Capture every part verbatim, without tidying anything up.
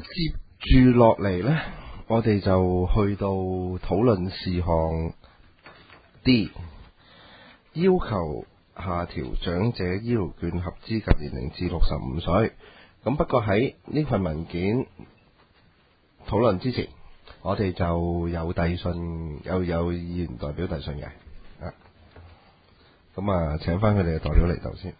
接住落嚟呢，我哋就去到討論事項 D， 要求下調長者醫療券合資格年齡至六十五歲。咁不過喺呢份文件討論之前，我哋就有遞信，有有議員代表遞信嘅。啊，咁啊，請翻佢哋嘅代表嚟頭先。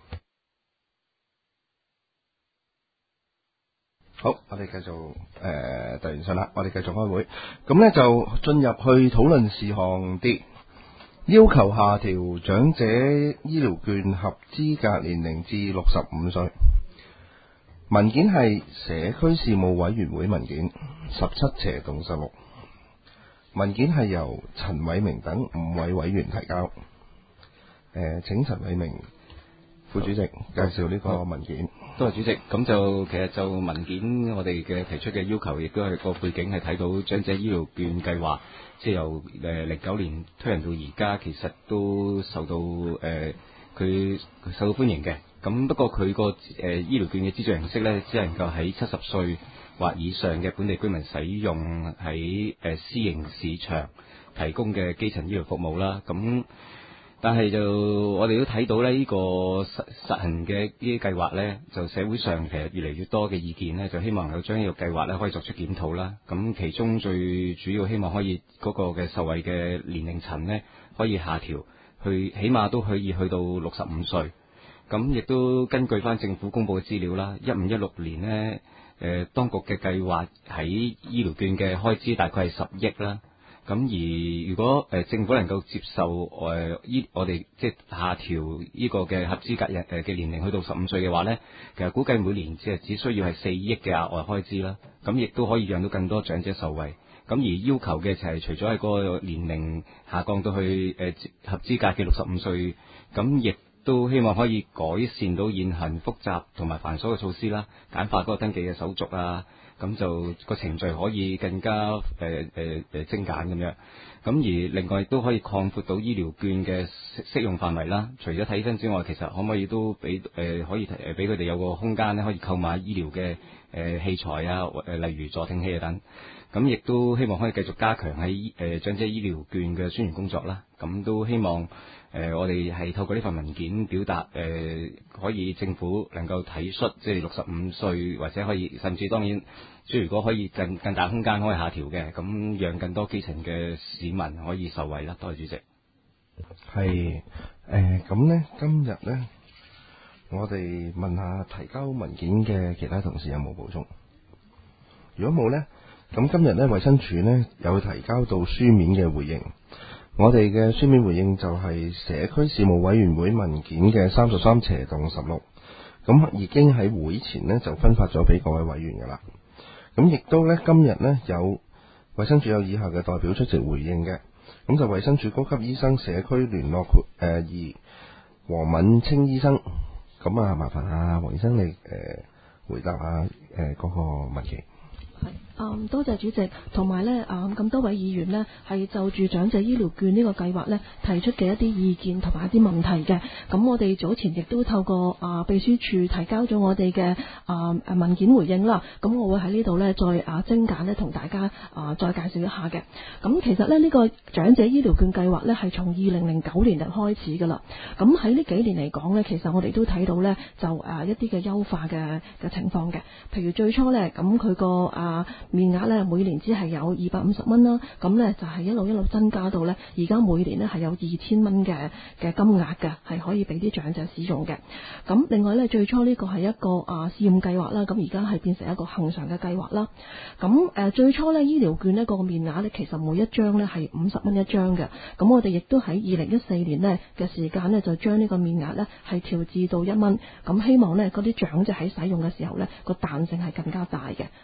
好，我哋繼續誒遞完信啦，我哋繼續開會。咁呢就進入去討論事項 D， 要求下調長者醫療券合資格年齡至六十五歲。文件係社區事務委員會文件十七斜洞十六，文件係由陳偉明等五位委員提交。誒、呃，請陳偉明副主席介紹呢個文件。 多謝主席。咁就其實就文件我哋嘅提出嘅要求，亦都係個背景係睇到長者醫療券計劃，即係由誒零九年推行到而家，其實都受到誒佢、呃、受到歡迎嘅。咁不過佢個誒醫療券嘅資助形式咧，只能夠喺七十歲或以上嘅本地居民使用喺誒私營市場提供嘅基層醫療服務啦。咁但係就我哋都睇到咧，呢個實實行嘅呢啲計劃咧，就社會上其實越嚟越多嘅意見咧，就希望能夠將呢個計劃咧可以作出檢討啦。咁其中最主要希望可以嗰個嘅受惠嘅年齡層咧，可以下調去，起碼都可以去到六十五歲。咁亦都根據翻政府公布嘅資料啦，一五一六年呢，誒、呃、當局嘅計劃喺醫療券嘅開支大概係十億啦。咁而如果誒、呃、政府能夠接受誒醫、呃、我哋即係下調呢個嘅合資格人誒嘅年齡去到十五歲嘅話呢，其實估計每年只係只需要係四億嘅額外開支啦。咁亦都可以讓到更多長者受惠。咁而要求嘅就係除咗喺個年齡下降到去誒、呃、合資格嘅六十五歲，咁亦都希望可以改善到現行複雜同埋繁瑣嘅措施啦，簡化嗰個登記嘅手續啊，咁就個程序可以更加誒誒誒精簡咁樣。咁而另外亦都可以擴闊到醫療券嘅適用範圍啦。除咗睇醫生之外，其實可唔可以都俾誒、呃、可以誒俾佢哋有個空間咧，可以購買醫療嘅誒、呃、器材啊，誒、呃、例如助聽器啊等。咁亦都希望可以繼續加強喺誒、呃、長者醫療券嘅宣傳工作啦。咁都希望誒、呃、我哋係透過呢份文件表達誒、呃、可以政府能夠體恤，即係六十五歲或者可以甚至當然，即係如果可以更更大空間可以下調嘅，咁讓更多基層嘅市民可以受惠啦。多謝主席。 係誒咁呢，今日呢，我哋問下提交文件嘅其他同事有冇補充？如果冇呢，咁今日呢，衛生署呢有提交到書面嘅回應。我哋嘅書面回應就係社區事務委員會文件嘅三十三斜洞十六，咁已經喺會前呢就分發咗俾各位委員噶啦。咁亦都呢，今日呢有衛生署有以下嘅代表出席回應嘅，咁就衛生署高級醫生社區聯絡誒二黃敏清醫生，咁啊麻煩啊黃醫生你誒、呃、回答下誒嗰個問題。 嗯，多謝主席，同埋呢嗯咁多位議員呢係就住長者醫療券呢個計劃呢提出嘅一啲意見同埋一啲問題嘅。咁我哋早前亦都透過啊秘書處提交咗我哋嘅啊文件回應啦。咁我會喺呢度呢再啊精簡呢同大家啊再介紹一下嘅。咁其實呢，呢個長者醫療券計劃呢係從二零零九年就開始噶啦。咁喺呢幾年嚟講呢，其實我哋都睇到呢就啊一啲嘅優化嘅嘅情況嘅。譬如最初呢，咁佢個啊面額咧每年只係有二百五十蚊啦，咁呢就係一路一路增加到呢，而家每年呢係有二千蚊嘅嘅金額嘅，係可以俾啲長者使用嘅。咁另外呢，最初呢個係一個啊試驗計劃啦，咁而家係變成一個恆常嘅計劃啦。咁誒、呃、最初呢，醫療券呢個面額呢，其實每一張呢係五十蚊一張嘅。咁我哋亦都喺二零一四年呢嘅時間呢，就將呢個面額呢係調至到一蚊。咁希望呢嗰啲長者喺使用嘅時候呢，個彈性係更加大嘅嚇。咁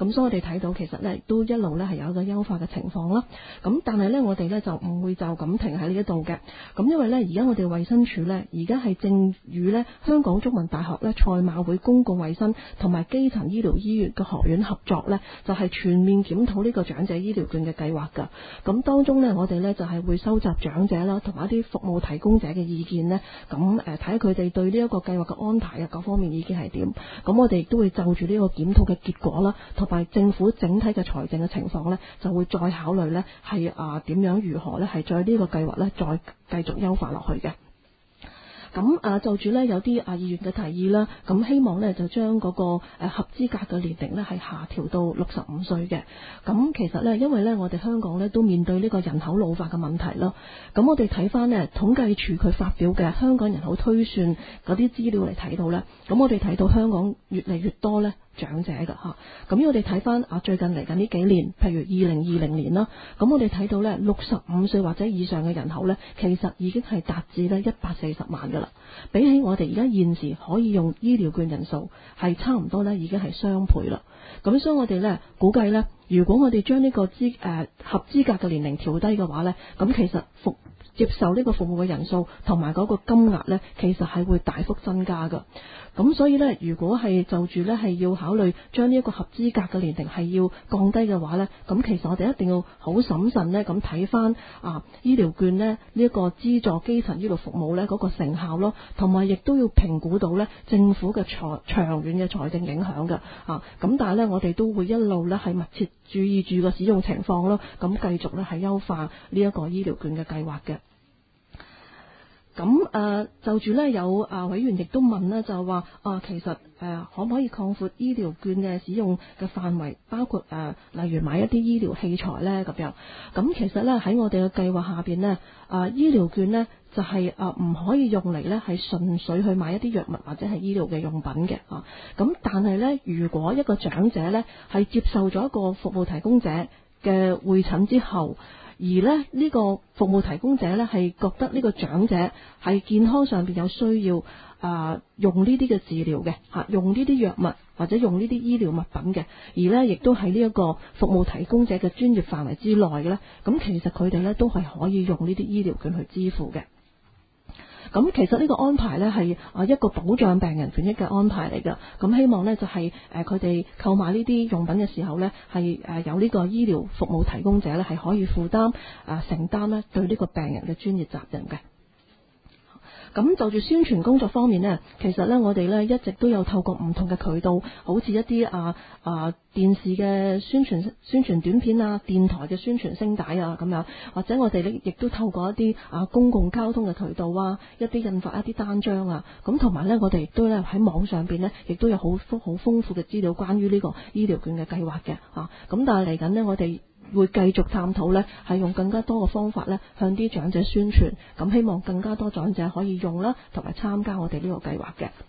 咁所以我哋睇到其實咧都一路咧係有一個優化嘅情況啦。咁但係咧我哋咧就唔會就咁停喺呢一度嘅。咁因為咧而家我哋衛生署咧而家係正與咧香港中文大學咧賽馬會公共衛生同埋基層醫療醫院嘅學院合作咧，就係全面檢討呢個長者醫療券嘅計劃㗎。咁當中咧我哋咧就係會收集長者啦同埋一啲服務提供者嘅意見咧，咁誒睇下佢哋對呢一個計劃嘅安排啊各方面意見係點。咁我哋亦都會就住呢個檢討嘅結果啦，同埋政府整體嘅財政嘅情況咧，就會再考慮咧係啊點樣如何咧係再呢個計劃咧再繼續優化落去嘅。咁啊就住咧有啲啊議員嘅提議啦，咁希望咧就將嗰個誒合資格嘅年齡咧係下調到六十五歲嘅。咁其實咧因為咧我哋香港咧都面對呢個人口老化嘅問題咯。咁我哋睇翻咧統計處佢發表嘅香港人口推算嗰啲資料嚟睇到咧，咁我哋睇到香港越嚟越多咧長者㗎嚇。咁我哋睇翻啊最近嚟緊呢幾年，譬如二零二零年啦，咁我哋睇到咧六十五歲或者以上嘅人口咧，其實已經係達至咧一百四十萬㗎啦。比起我哋而家現時可以用醫療券人數係差唔多咧，已經係雙倍啦。咁所以我哋咧估計咧，如果我哋將呢個資誒、呃、合資格嘅年齡調低嘅話咧，咁其實服接受呢個服務嘅人數同埋嗰個金額咧，其實係會大幅增加㗎。咁所以咧，如果係就住咧係要考慮將呢一個合資格嘅年齡係要降低嘅話咧，咁其實我哋一定要好審慎咧咁睇翻啊醫療券咧呢一個資助基層醫療服務咧嗰個成效咯，同埋亦都要評估到咧政府嘅財長遠嘅財政影響㗎啊。咁但係咧我哋都會一路咧係密切注意住個使用情況咯，咁繼續咧係優化呢一個醫療券嘅計劃嘅。咁誒、呃、就住咧有啊委員亦都問咧，就話啊其實誒、呃、可唔可以擴闊醫療券嘅使用嘅範圍，包括誒、呃、例如買一啲醫療器材咧咁樣。咁其實咧喺我哋嘅計劃下邊咧，啊醫療券咧就係啊唔可以用嚟咧係純粹去買一啲藥物或者係醫療嘅用品嘅啊。咁但係咧，如果一個長者咧係接受咗一個服務提供者嘅會診之後，而咧呢個服務提供者咧係覺得呢個長者係健康上邊有需要啊、呃、用呢啲嘅治療嘅嚇，用呢啲藥物或者用呢啲醫療物品嘅，而咧亦都喺呢一個服務提供者嘅專業範圍之內嘅咧，咁其實佢哋咧都係可以用呢啲醫療券去支付嘅。咁其實呢個安排呢係啊一個保障病人權益嘅安排嚟㗎。咁希望呢就係誒佢哋購買呢啲用品嘅時候呢，係誒有呢個醫療服務提供者呢係可以負擔啊承擔呢對呢個病人嘅專業責任嘅。咁就住宣傳工作方面呢，其實呢我哋呢一直都有透過唔同嘅渠道，好似一啲啊啊電視嘅宣傳宣傳短片啊，電台嘅宣傳聲帶啊咁樣，或者我哋呢亦都透過一啲啊公共交通嘅渠道啊，一啲印發一啲單張啊，咁同埋呢我哋亦都呢喺網上邊呢，亦都有好豐好豐富嘅資料關於呢個醫療券嘅計劃嘅啊。咁但係嚟緊呢，我哋會繼續探討呢係用更加多嘅方法呢向啲長者宣傳，咁希望更加多長者可以用啦，同埋參加我哋呢個計劃嘅。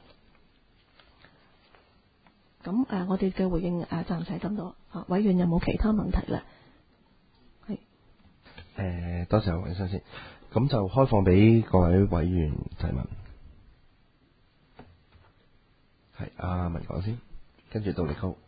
咁誒、呃，我哋嘅回應誒暫時係咁多嚇，委員有冇其他問題呢？係誒、 呃，多謝黃醫生先，咁就開放俾各位委員提問。係阿文講先，跟住到李高。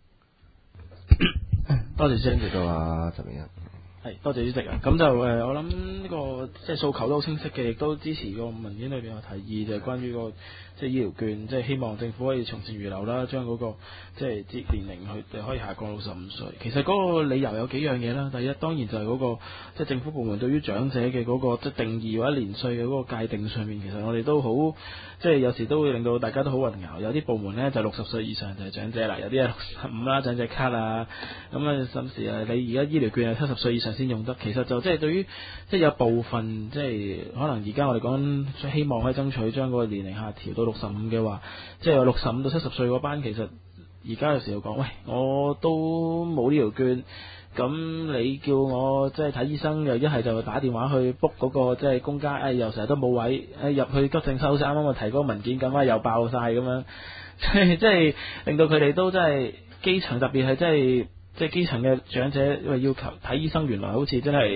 多謝主席， 跟住到阿陳明恩。 係多謝主席啊！咁就誒、呃，我諗呢、這個即係訴求都好清晰嘅，亦都支持個文件裏邊嘅提議，就係、是、關於個即係醫療券，即係希望政府可以從善如流啦，將嗰、那個即係節年齡去可以下降六十五歲。其實嗰個理由有幾樣嘢啦。第一當然就係嗰、那個即係政府部門對於長者嘅嗰、那個即係定義或者年歲嘅嗰個界定上面，其實我哋都好即係有時都會令到大家都好混淆。有啲部門呢就六十歲以上就係長者啦，有啲係六十五啦長者卡啊，咁啊甚至啊你而家醫療券係七十歲以上先用得，其實就即係對於即係有部分即係可能而家我哋講希望可以爭取將嗰個年齡下調到六十五嘅話，即係有六十五到七十歲嗰班，其實而家有時候講，喂，我都冇呢條券，咁你叫我即係睇醫生，又一係就打電話去 book 嗰個即係公家，誒又成日都冇位，誒入去急症室，好似啱啱我提嗰個文件咁啊，又爆晒咁樣，即係即係令到佢哋都真係基層，特別係即係。即係基層嘅長者，因為要求睇醫生，原來好似真係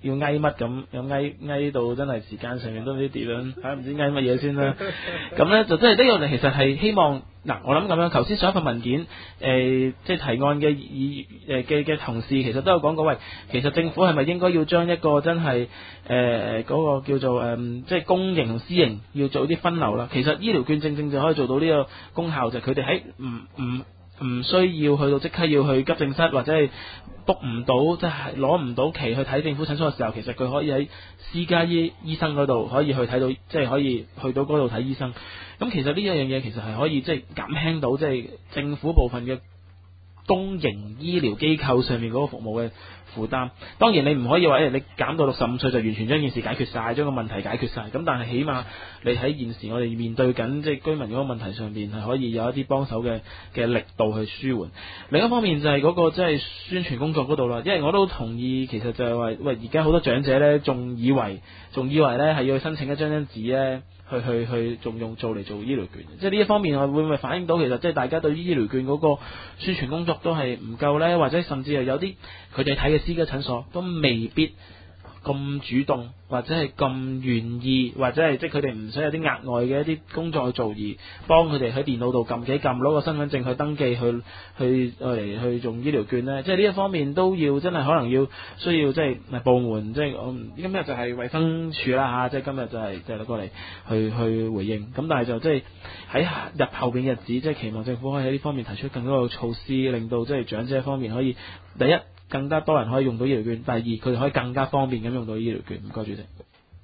要翳乜咁，又翳翳到真係時間上面都唔知點樣，睇唔知翳乜嘢先啦。咁咧就真係呢個其實係希望嗱，我諗咁樣，頭先上一份文件誒、呃，即係提案嘅議誒嘅嘅同事其實都有講過，喂，其實政府係咪應該要將一個真係誒嗰個叫做誒、呃、即係公營同私營要做啲分流啦？其實醫療券正正就可以做到呢個功效，就係佢哋喺唔唔唔需要去到即刻要去急症室或者係 book 唔到，即係攞唔到期去睇政府診所嘅時候，其實佢可以喺私家醫醫生嗰度可以去睇到，即係可以去到嗰度睇醫生。咁其實呢一樣嘢其實係可以即係減輕到即係政府部分嘅公營醫療機構上面嗰個服務嘅負擔。當然你唔可以話誒你減到六十五歲就完全將件事解決晒，將個問題解決晒。咁但係起碼你喺現時我哋面對緊即係居民嗰個問題上邊係可以有一啲幫手嘅嘅力度去舒緩。另一方面就係嗰個即係宣傳工作嗰度啦，因為我都同意其實就係話喂，而家好多長者咧仲以為仲以為咧係要去申請一張張紙咧。去去去仲用做嚟做醫療券，即係呢一方面，我會唔會反映到其實即係大家對於醫療券嗰個宣傳工作都係唔夠呢？或者甚至係有啲佢哋睇嘅私家診所都未必咁主動，或者係咁願意，或者係即係佢哋唔想有啲額外嘅一啲工作去做，而幫佢哋喺電腦度撳幾撳，攞個身份證去登記，去去嚟去用醫療券呢？即係呢一方面都要真係可能要需要即係部門，即係我今日就係衛生署啦嚇，即係今日就係即係攞過嚟去去回應。咁但係就即係喺入後邊嘅日子，即係期望政府可以喺呢方面提出更多嘅措施，令到即係長者方面可以第一，更加多人可以用到醫療券，第二佢哋可以更加方便咁用到醫療券。唔該，主席。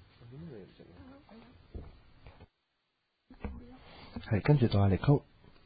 係跟住到阿力曲。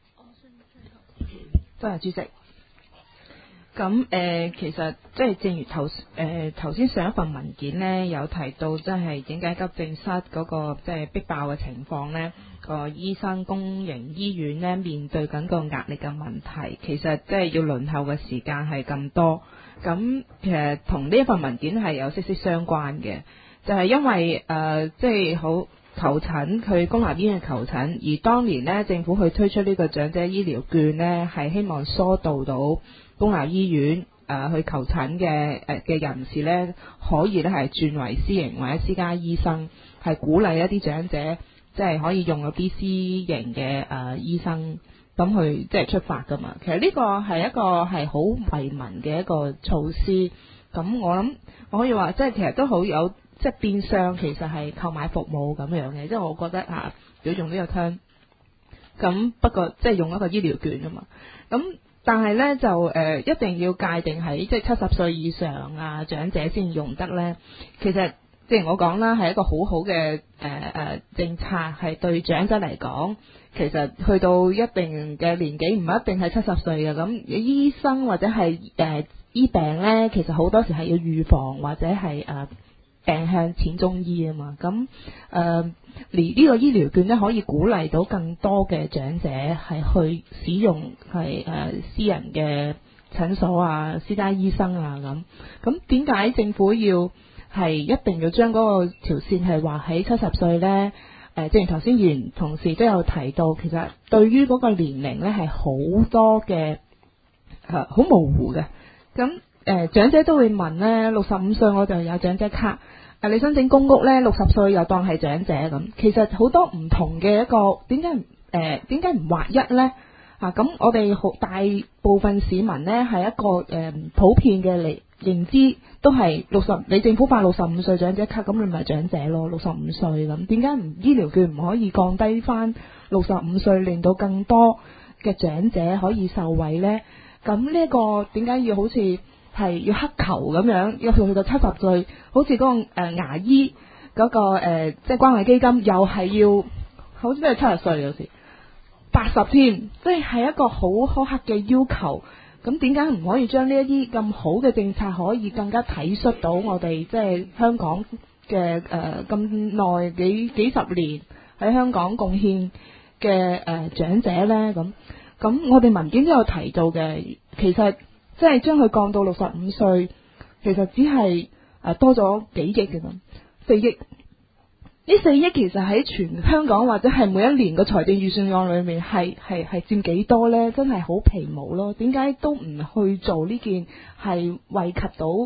多謝主席。咁誒、呃，其實即係正如頭誒頭先上一份文件呢，有提到即係點解急症室嗰、那個即係逼爆嘅情況呢，個醫生公營醫院呢面對緊個壓力嘅問題，其實即係要輪候嘅時間係咁多。咁其實同呢一份文件係有息息相關嘅，就係、是、因為誒、呃、即係好求診，去公立醫院求診，而當年呢政府去推出呢個長者醫療券呢，係希望疏導到公立醫院誒、呃、去求診嘅誒嘅人士呢，可以呢係轉為私營或者私家醫生，係鼓勵一啲長者即係可以用嗰啲私營嘅誒、呃、醫生。咁去即係出發噶嘛？其實呢個係一個係好惠民嘅一個措施。咁我諗我可以話，即係其實都好有即係變相，其實係購買服務咁樣嘅。即係我覺得啊，要用呢個 term。咁不過即係用一個醫療券啊嘛。咁但係咧就誒、呃、一定要界定喺即係七十歲以上啊長者先用得咧。其實即係我講啦，係一個好好嘅誒誒政策，係對長者嚟講。其實去到一定嘅年紀，唔一定係七十歲嘅。咁醫生或者係誒、呃、醫病咧，其實好多時係要預防或者係誒、呃、病向淺中醫啊嘛。咁誒，而呢個醫療券咧，可以鼓勵到更多嘅長者係去使用係誒、呃、私人嘅診所啊、私家醫生啊咁。咁點解政府要係一定要將嗰個條線係話喺七十歲咧？誒，正如頭先議員同事都有提到，其實對於嗰個年齡咧係好多嘅誒好模糊嘅。咁誒、呃、長者都會問咧，六十五歲我就有長者卡，誒你申請公屋咧，六十歲又當係長者咁。其實好多唔同嘅一個點解誒點解唔劃一咧？啊，咁我哋好大部分市民咧係一個誒、呃、普遍嘅嚟認知都係六十，你政府發六十五歲長者卡，咁你咪長者咯，六十五歲咁，點解唔醫療券唔可以降低翻六十五歲，令到更多嘅長者可以受惠呢？咁呢一個點解要好似係要乞求咁樣，要去到七十歲，好似嗰、那個誒、呃、牙醫嗰、那個誒、呃、即係關愛基金，又係要好似都係七十歲有時八十添，即係係一個好苛刻嘅要求。咁點解唔可以將呢一啲咁好嘅政策可以更加體恤到我哋即係香港嘅誒咁耐幾幾十年喺香港貢獻嘅誒、呃、長者呢？咁咁我哋文件都有提到嘅，其實即係將佢降到六十五歲，其實只係誒、呃、多咗幾億嘅咁，四億。呢四億其實喺全香港或者係每一年嘅財政預算案裏面係係係佔幾多呢？真係好皮毛咯！點解都唔去做呢件係惠及到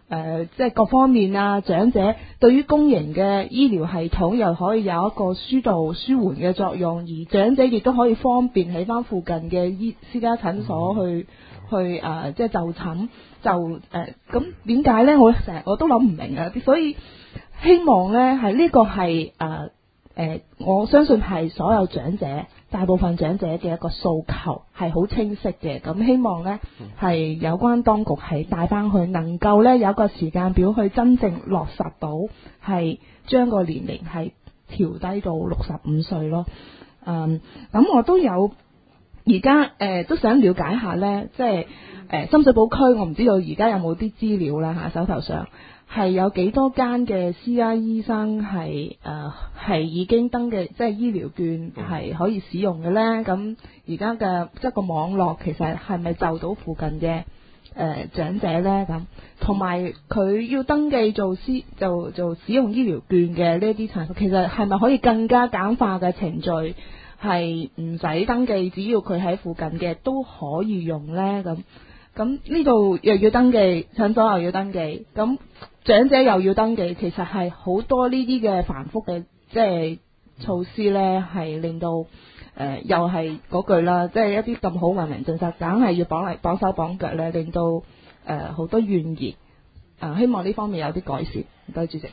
誒即係各方面啊，長者對於公營嘅醫療系統又可以有一個疏導舒緩嘅作用，而長者亦都可以方便喺翻附近嘅醫私家診所去去誒、呃、即係就診就誒咁點解咧？我成日我都諗唔明啊，所以希望咧係呢個係誒誒我相信係所有長者。大部分長者嘅一個訴求係好清晰嘅，咁希望呢係有關當局係帶翻去，能夠呢有一個時間表去真正落實到，係將個年齡係調低到六十五歲咯。嗯，咁我都有而家誒都想了解下呢，即係誒深水埗區，我唔知道而家有冇啲資料啦嚇，手頭上。係有幾多間嘅私家醫生係誒係已經登記，即係醫療券係可以使用嘅呢？咁而家嘅即係個網絡其實係咪就到附近嘅誒、呃、長者呢？咁同埋佢要登記做私就做使用醫療券嘅呢啲產品，其實係咪可以更加簡化嘅程序，係唔使登記，只要佢喺附近嘅都可以用呢？咁咁呢度又要登記，診所又要登記，咁。長者又要登記，其實係好多呢啲嘅繁複嘅即係措施呢，係令到誒、呃、又係嗰句啦，即係一啲咁好文明政策，梗係要綁嚟綁手綁腳呢，令到誒好、呃、多怨言。啊、呃，希望呢方面有啲改善。唔該，主席。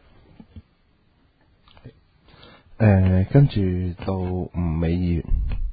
誒，跟住到吳美議員。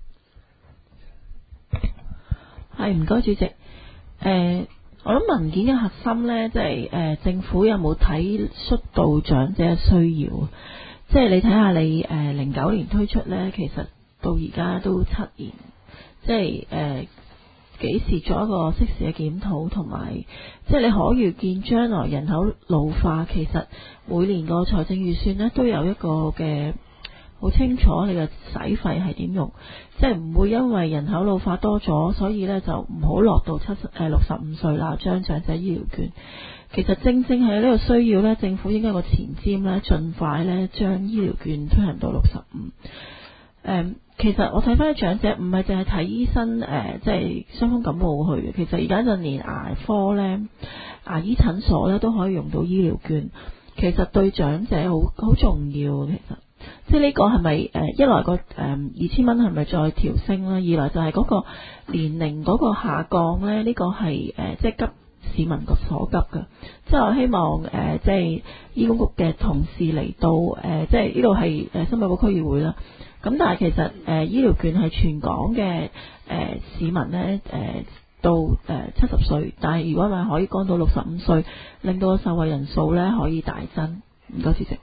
係，唔該，主席。誒、呃。我諗文件嘅核心呢，即係誒政府有冇體恤到長者嘅需要？即係你睇下你誒零九年推出呢，其實到而家都七年，即係誒幾時做一個適時嘅檢討，同埋即係你可預見將來人口老化，其實每年個財政預算呢都有一個嘅好清楚你嘅使費係點用，即係唔會因為人口老化多咗，所以呢就唔好落到七十誒六十五歲啦，將長者醫療券。其實正正係呢個需要呢，政府應該有個前瞻呢，盡快呢將醫療券推行到六十五。誒，其實我睇翻啲長者唔係淨係睇醫生，誒、呃，即係傷風感冒去嘅。其實而家就連牙科呢、牙醫診所呢都可以用到醫療券。其實對長者好好重要，其實。即係呢個係咪誒一來個誒二千蚊係咪再調升啦？二來就係嗰個年齡嗰個下降咧，呢、這個係誒、呃、即係急市民個所急嘅。即係我希望誒、呃、即係醫管局嘅同事嚟到誒、呃，即係呢度係誒深水埗區議會啦。咁但係其實誒、呃、醫療券係全港嘅誒、呃、市民咧誒、呃、到誒七十歲，但係如果咪可以降到六十五歲，令到個受惠人數咧可以大增。唔該，主席。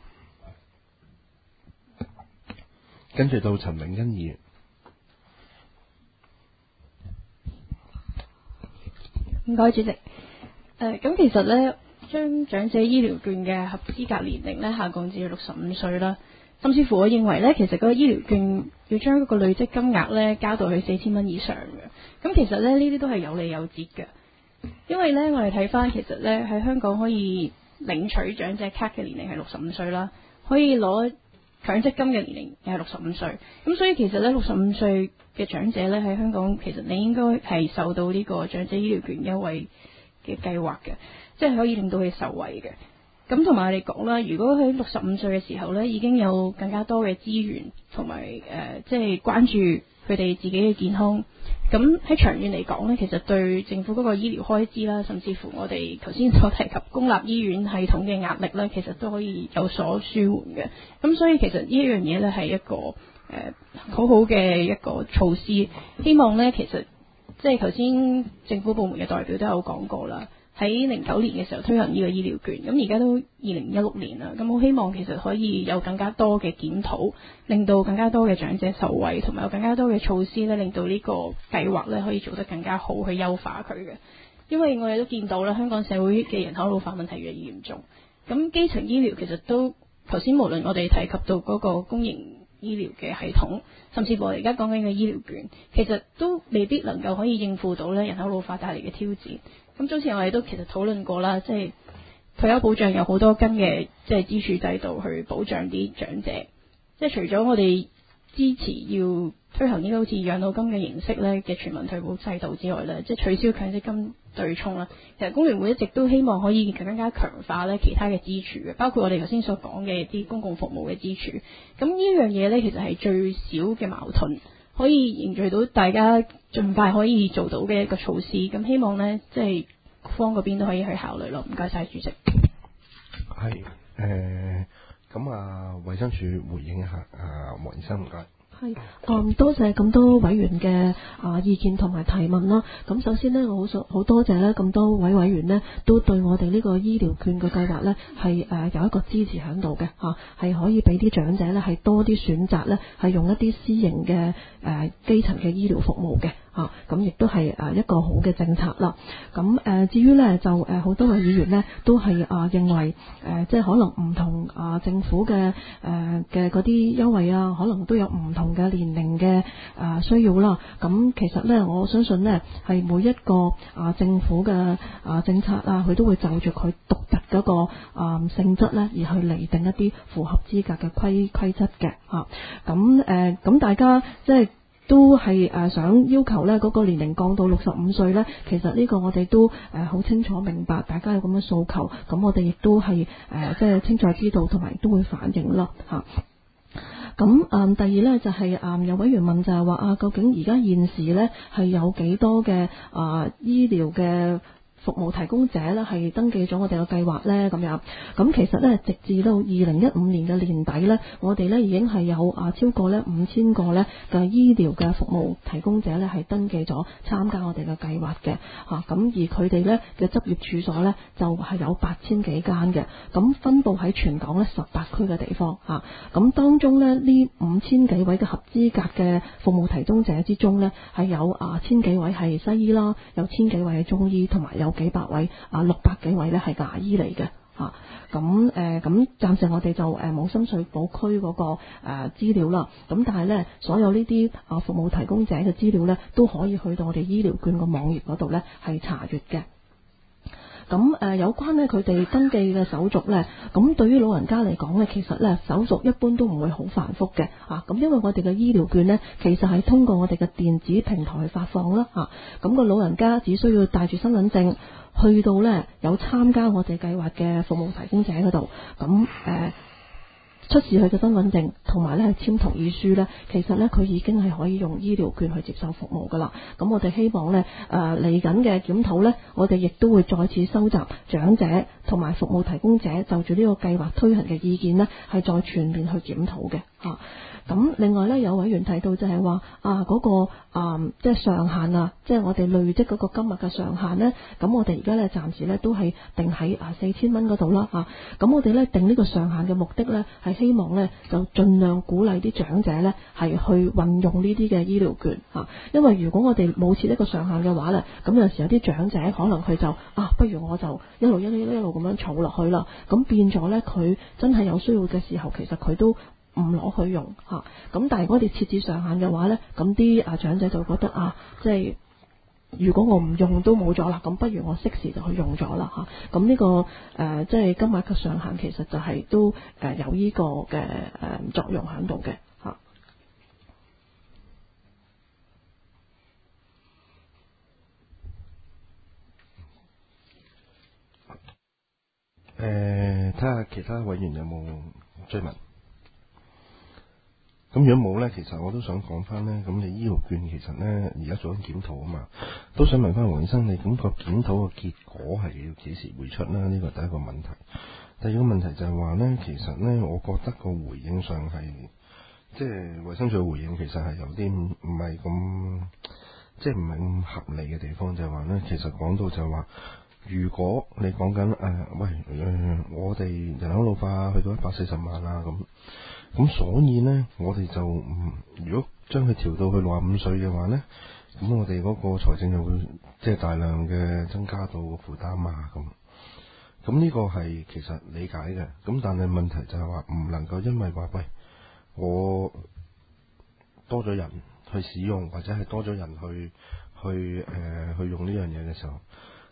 跟住到陳永欣議員。 唔該，主席。誒、呃，咁其實咧，將長者醫療券嘅合資格年齡咧下降至六十五歲啦，甚至乎我認為咧，其實嗰個醫療券要將嗰個累積金額咧加到去四千蚊以上嘅。咁其實咧，呢啲都係有理有節嘅，因為咧我哋睇翻其實咧喺香港可以領取長者卡嘅年齡係六十五歲啦，可以攞強積金嘅年齡又係六十五歲，咁所以其實咧六十五歲嘅長者咧喺香港，其實你應該係受到呢個長者醫療券優惠嘅計劃嘅，即係可以令到佢受惠嘅。咁同埋我哋講啦，如果喺六十五歲嘅時候咧，已經有更加多嘅資源同埋誒，即係關注佢哋自己嘅健康。咁喺長遠嚟講咧，其實對政府嗰個醫療開支啦，甚至乎我哋頭先所提及公立醫院系統嘅壓力咧，其實都可以有所舒緩嘅。咁所以其實呢一樣嘢咧係一個誒、呃、好好嘅一個措施。希望咧其實即係頭先政府部門嘅代表都有講過啦。喺零九年嘅時候推行呢個醫療券，咁而家都二零一六年啦，咁我希望其實可以有更加多嘅檢討，令到更加多嘅長者受惠，同埋有更加多嘅措施咧，令到呢個計劃咧可以做得更加好，去優化佢嘅。因為我哋都見到啦，香港社會嘅人口老化問題越嚟越嚴重，咁基層醫療其實都頭先無論我哋提及到嗰個公營醫療嘅系統，甚至乎我哋而家講緊嘅醫療券，其實都未必能夠可以應付到咧人口老化帶嚟嘅挑戰。咁早前我哋都其實討論過啦，即係退休保障有好多根嘅即係支柱制度去保障啲長者。即係除咗我哋支持要推行呢個好似養老金嘅形式咧嘅全民退保制度之外咧，即係取消強積金對沖啦。其實工聯會一直都希望可以更加強化咧其他嘅支柱嘅，包括我哋頭先所講嘅啲公共服務嘅支柱。咁呢樣嘢咧，其實係最少嘅矛盾，可以凝聚到大家盡快可以做到嘅一個措施。咁希望咧，即係局方嗰邊都可以去考慮咯。唔該晒主席。 係誒，咁啊，衛生署回應一下啊，黃醫生唔該。 係，嗯，多謝咁多委員嘅啊意見同埋提問啦。咁首先呢，我好想好多謝呢咁多位委員呢，都對我哋呢個醫療券嘅計劃呢係誒有一個支持喺度嘅嚇，係可以俾啲長者呢係多啲選擇呢，係用一啲私營嘅誒基層嘅醫療服務嘅。啊，咁亦都係誒一個好嘅政策啦。咁誒至於呢，就誒好多位議員呢都係啊認為誒即係可能唔同啊政府嘅誒嘅嗰啲優惠啊，可能都有唔同嘅年齡嘅誒需要啦。咁其實呢，我相信呢係每一個啊政府嘅啊政策啊，佢都會就住佢獨特嗰個啊性質呢，而去釐定一啲符合資格嘅規規則嘅嚇。咁誒咁大家即係。都係誒想要求咧嗰個年齡降到六十五歲咧，其實呢個我哋都誒好清楚明白，大家有咁嘅訴求，咁我哋亦都係誒即係清楚知道，同埋都會反映咯嚇。咁誒第二咧就係誒有委員問就係話啊，究竟而家現時咧係有幾多嘅啊醫療嘅服務提供者咧係登記咗我哋嘅計劃咧咁樣，咁其實咧直至到二零一五年嘅年底咧，我哋咧已經係有啊超過咧五千個咧嘅醫療嘅服務提供者咧係登記咗參加我哋嘅計劃嘅嚇，咁、啊、而佢哋咧嘅執業處所咧就係、是、有八千幾間嘅，咁分佈喺全港咧十八區嘅地方嚇，咁、啊、當中咧呢五千幾位嘅合資格嘅服務提供者之中咧係有啊千幾位係西醫啦，有千幾位係中醫，同埋有幾百位啊，六百幾位咧係牙醫嚟嘅嚇，咁誒咁暫時我哋就誒冇深水埗區嗰個誒資料啦，咁但係咧所有呢啲啊服務提供者嘅資料咧都可以去到我哋醫療券個網頁嗰度咧係查閲嘅。咁誒、呃、有關咧佢哋登記嘅手續咧，咁對於老人家嚟講咧，其實咧手續一般都唔會好繁複嘅啊。咁因為我哋嘅醫療券咧，其實係通過我哋嘅電子平台去發放啦啊。咁、個老人家只需要帶住身份證去到咧有參加我哋計劃嘅服務提供者嗰度，咁誒。呃出示佢嘅身份證同埋咧係簽同意書咧，其實咧佢已經係可以用醫療券去接受服務噶啦。咁我哋希望咧誒嚟緊嘅檢討咧，我哋亦都會再次收集長者同埋服務提供者就住呢個計劃推行嘅意見咧，係再全面去檢討嘅嚇。咁另外咧有委員提到就係話啊嗰、嗰個啊即係上限啊，即係我哋累積嗰個金額嘅上限咧，咁我哋而家咧暫時咧都係定喺啊四千蚊嗰度啦嚇。咁我哋咧定呢個上限嘅目的咧係希望咧就盡量鼓勵啲長者咧係去運用呢啲嘅醫療券嚇，因為如果我哋冇設一個上限嘅話咧，咁有時有啲長者可能佢就啊不如我就一路一路一路咁樣儲落去啦，咁變咗咧佢真係有需要嘅時候，其實佢都唔攞去用嚇。咁但係如果我哋設置上限嘅話咧，咁啲啊長者就覺得啊即係。如果我唔用都冇咗啦，咁不如我適時就去用咗啦嚇。咁呢、這個誒、呃、即係金額嘅上限，其實就係都誒有呢個嘅誒、呃、作用喺度嘅嚇。 誒，睇下其他委員有冇追問。咁如果冇呢，其實我都想講翻呢。咁你醫療券其實呢，而家做緊檢討啊嘛，都想問翻黃醫生，你咁個檢討嘅結果係要幾時會出呢？呢個第一個問題。第二個問題就係話呢，其實呢，我覺得個回應上係，即係衛生署嘅回應其實係有啲唔係咁，即係唔係咁合理嘅地方，就係話呢，其實講到就係話，如果你講緊誒，喂誒、呃，我哋人口老化去到一百四十萬啦咁。咁所以呢，我哋就唔如果將佢調到去六十五歲嘅話呢，咁我哋嗰個財政就會即係大量嘅增加到負擔啊咁。咁呢個係其實理解嘅，咁但係問題就係話唔能夠因為話喂我多咗人去使用或者係多咗人去去誒、呃、去用呢樣嘢嘅時候，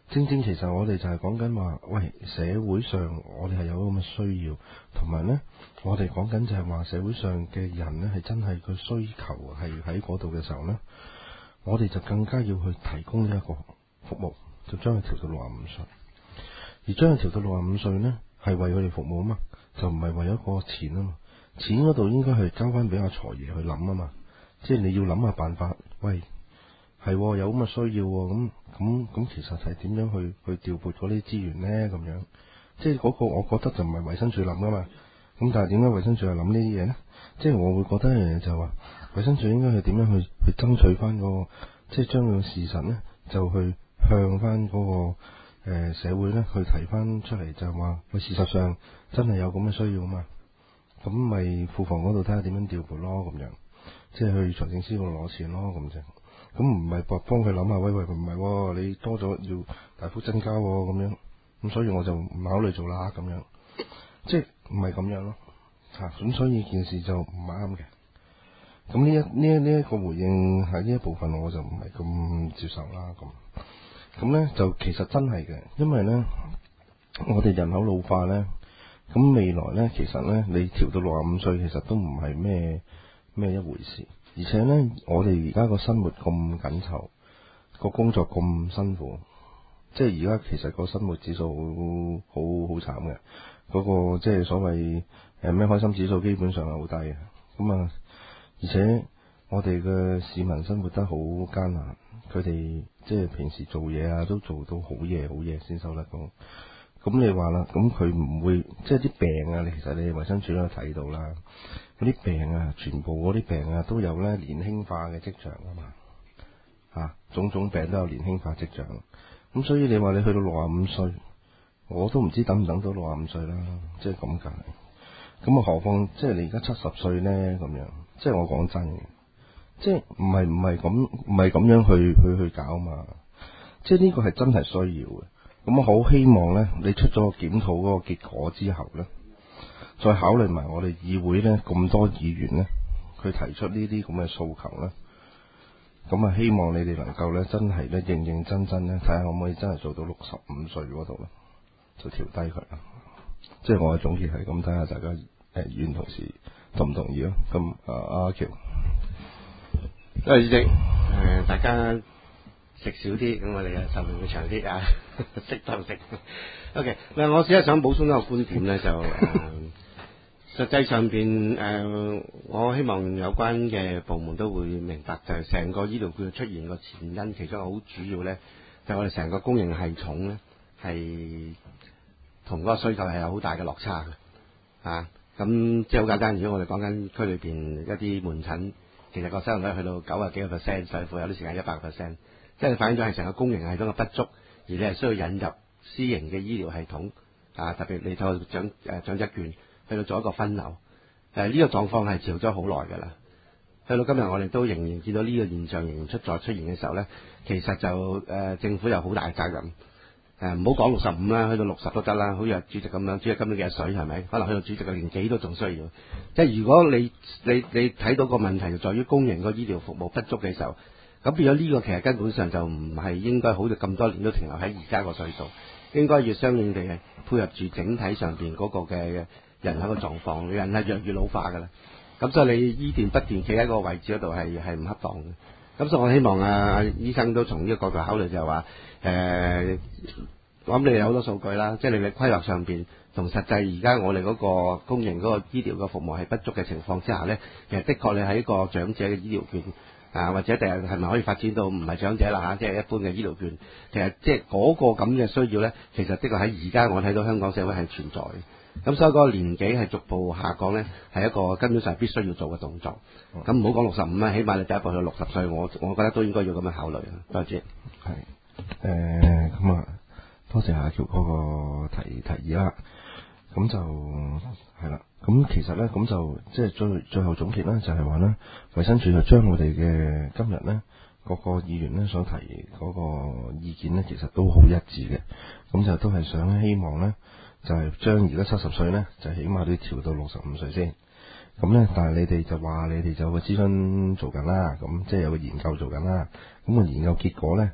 正正其實我哋就係講緊話，喂，社會上我哋係有咁嘅需要，同埋呢，我哋講緊就係話社會上嘅人呢係真係個需求係喺嗰度嘅時候呢，我哋就更加要去提供呢一個服務，就將佢調到六十五歲，而將佢調到六十五歲呢，係為佢哋服務啊嘛，就唔係為咗個錢啊嘛，錢嗰度應該係交翻俾阿財爺去諗啊嘛，即係你要諗下辦法，喂。係有咁嘅需要喎，咁咁咁其實係點樣去去調撥嗰啲資源呢？咁樣，即係嗰個我覺得就唔係衛生署諗噶嘛。咁但係點解衛生署係諗呢啲嘢呢？即係我會覺得一樣嘢就係話，衛生署應該係點樣去去爭取翻嗰個，即係將個事實呢，就去向翻嗰個誒社會呢去提翻出嚟，就係話，佢事實上真係有咁嘅需要啊嘛。咁咪庫房嗰度睇下點樣調撥咯，咁樣，即係去財政司嗰度攞錢咯，咁啫。咁唔係幫幫佢諗下，喂喂，唔係，你多咗要大幅增加咁樣，咁所以我就唔考慮做啦，咁樣，即係唔係咁樣咯，吓，咁所以件事就唔啱嘅。咁呢一呢一呢一個回應喺呢一部分，我就唔係咁接受啦。咁，咁咧就其實真係嘅，因為咧我哋人口老化咧，咁未來咧其實咧你調到六十五歲，其實都唔係咩咩一回事。而且呢，我哋而家個生活咁緊湊，個工作咁辛苦，即係而家其實個生活指數好好好慘嘅，嗰、嗰個即係所謂誒咩開心指數基本上係好低嘅。咁啊，而且我哋嘅市民生活得好艱難，佢哋即係平時做嘢啊都做到好夜好夜先收得工。咁你話啦，咁佢唔會即係啲病啊？你其實你衛生署都有睇到啦。嗰啲病啊，全部嗰啲病啊，都有咧年輕化嘅跡象啊嘛，嚇、啊，種種病都有年輕化跡象。咁所以你話你去到六十五歲，我都唔知等唔等到六十五歲啦，即係咁解。咁啊，何況即係你而家七十歲咧咁樣，即係我講真嘅，即係唔係唔係咁唔係咁樣去去去搞嘛？即係呢個係真係需要嘅。咁我好希望咧，你出咗個檢討嗰個結果之後咧，再考慮埋我哋議會咧咁多議員咧，佢提出呢啲咁嘅訴求咧，咁啊希望你哋能夠咧真係咧認認真真咧睇下可唔可以真係做到六十五歲嗰度咧，就調低佢啦。即係我嘅總結係咁，睇下大家誒議員同事同唔同意咯。咁啊阿喬， 多謝主席，誒、呃、大家食少啲，咁我哋嘅壽命會長啲啊，適當食。OK， 嗱，我只係想補充一個觀點咧，就誒、呃、實際上邊誒、呃，我希望有關嘅部門都會明白，就係、是、成個醫療券出現個前因，其中好主要咧，就係、我哋成個公營系統咧係同嗰個需求係有好大嘅落差嘅啊。咁即係好簡單，如果我哋講緊區裏邊一啲門診，其實個收入率去到九啊幾個 percent， 甚至乎有啲時間一百個 percent， 即係反映咗係成個公營系統嘅不足，而你係需要引入私營嘅醫療系統啊，特別你透過長誒長者券去到做一個分流，誒、啊、呢、這個狀況係持續咗好耐㗎啦。去到今日我哋都仍然見到呢個現象仍然出在出現嘅時候咧，其實就誒、呃、政府有好大嘅責任。誒唔好講六十五啦，去到六十都得啦。好似主席咁樣，主席今年幾多歲係咪？可能去到主席嘅年紀都仲需要。即係如果你你你睇到個問題就在於公營個醫療服務不足嘅時候，咁變咗呢個其實根本上就唔係應該好似咁多年都停留喺而家個歲數，應該要相應地配合住整體上邊嗰個嘅人口嘅狀況，人係越越老化㗎啦。咁所以你醫斷不斷企喺個位置嗰度係係唔恰當嘅。咁所以我希望啊醫生都從呢個角度考慮，就係話誒，我諗你有好多數據啦，即係你嘅規劃上邊同實際而家我哋嗰個公營嗰個醫療嘅服務係不足嘅情況之下咧，其實的確你喺一個長者嘅醫療券啊，或者第日係咪可以發展到唔係長者啦嚇，即係一般嘅醫療券，其實即係嗰個咁嘅需要咧，其實的確喺而家我睇到香港社會係存在嘅。咁所以嗰個年紀係逐步下降咧，係一個根本上必須要做嘅動作。咁唔好講六十五啦，起碼你第一步去六十歲，我我覺得都應該要咁樣考慮。多謝。 係誒咁啊，多謝阿喬嗰個提提議啦。咁就係啦。咁其實咧，咁就即係最最後總結咧，就係話咧，衛生署就將我哋嘅今日咧各個議員咧所提嗰個意見咧，其實都好一致嘅。咁就都係想希望咧。就係將而家七十歲咧，就起碼都要調到六十五歲先。咁咧，但係你哋就話你哋就有個諮詢做緊啦，咁即係有個研究做緊啦。咁個研究結果咧，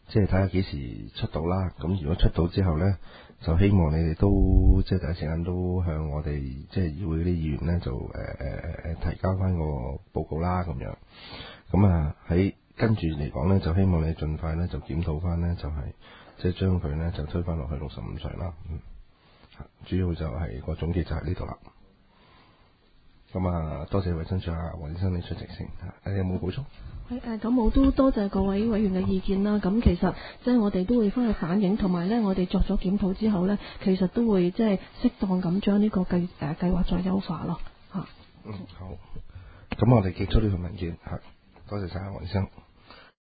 即係睇下幾時出到啦。咁如果出到之後呢，就希望你哋都即係第一時間都向我哋即係議會啲議員呢，就誒誒誒提交翻個報告啦咁樣。咁啊喺跟住嚟講呢，就希望你盡快呢，就檢討翻呢，就係即係將佢呢，就推翻落去六十五歲啦。嗯，主要就係個總結就喺呢度啦。咁啊，多謝衛生署啊，黃醫生你出席先嚇，你有冇補充？ 係誒，咁我都多謝各位委員嘅意見啦。咁其實即係我哋都會翻去反映，同埋咧我哋作咗檢討之後咧，其實都會即係適當咁將呢個計誒計劃再優化咯嚇。 嗯，好。咁我哋寄出呢份文件嚇，多謝晒黃醫生。